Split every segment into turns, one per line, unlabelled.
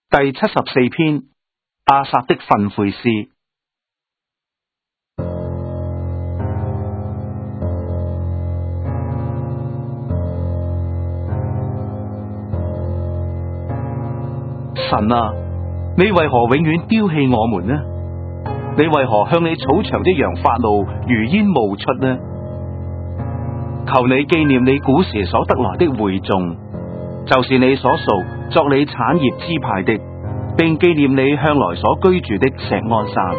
第74篇，亞薩的訓誨詩。神啊，你為何永遠丟棄我們呢？你為何向你草場的羊發怒，如煙冒出呢？求你紀念你古時所得來的會眾，就是你所屬作你產業支派的，並紀念你向來所居住的錫安山。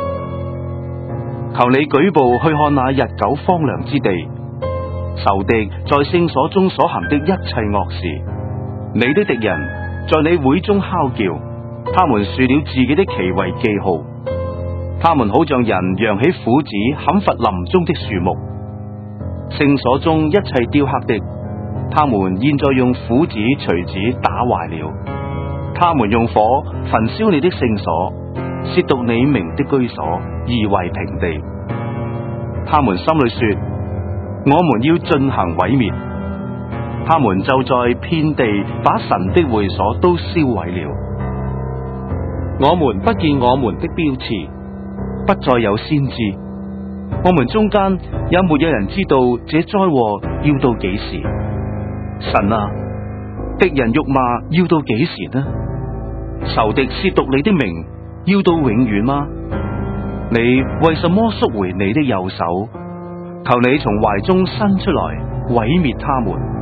求你舉步去看那日久荒涼之地，仇敵在聖所中所行的一切惡事。你的敵人在你會中哮叫，他們豎了自己的旗為記號。他們好像人揚起斧子砍伐林中的樹木。聖所中一切雕刻的，他們現在用斧子錘子打壞了。他們用火焚燒你的聖所，褻瀆你名的居所，夷為平地。他們心裏說：我們要進行毀滅。他們就在遍地把神的會所都燒毀了。我們不見我們的標誌，不再有先知。我們中間也沒有人知道這災禍要到幾時。神啊，敵人辱罵要到幾時呢？仇敵褻瀆你的名要到永遠嗎？你為什麼縮回你的右手？求你從懷中伸出來毀滅他們。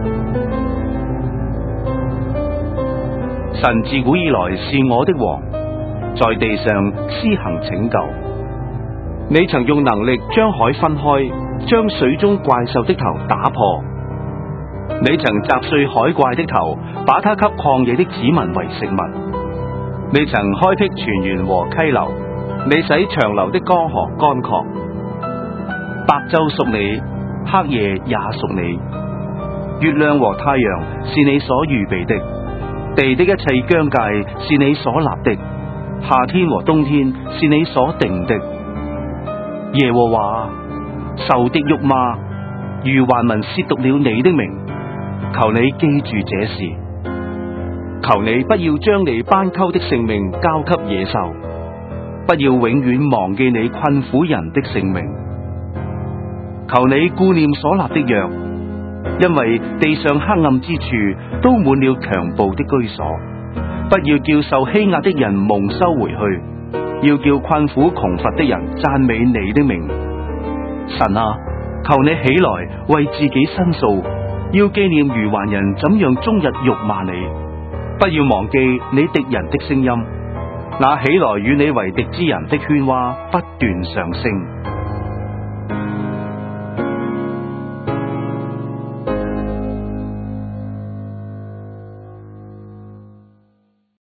神自古以來是我的王，在地上施行拯救。你曾用能力將海分開，將水中怪獸的頭打破。你曾砸碎海怪的頭，把它給曠野的子民為食物。你曾開闢泉源和溪流，你使長流的江河乾涸。白晝屬你，黑夜也屬你。月亮和太陽是你所預備的，地的一切疆界是你所立的，夏天和冬天是你所定的。耶和華，仇敵辱罵，愚頑民褻瀆了你的名，求你記住這事。求你不要將你斑鳩的性命交給野獸，不要永遠忘記你困苦人的性命。求你顧念所立的約，因為地上黑暗之處都滿了強暴的居所。不要叫受欺壓的人蒙羞回去，要叫困苦窮乏的人讚美你的名。神啊，求你起來為自己申訴，要紀念愚頑人怎樣終日辱罵你。不要忘記你敵人的聲音，那起來與你為敵之人的喧嘩不斷上升。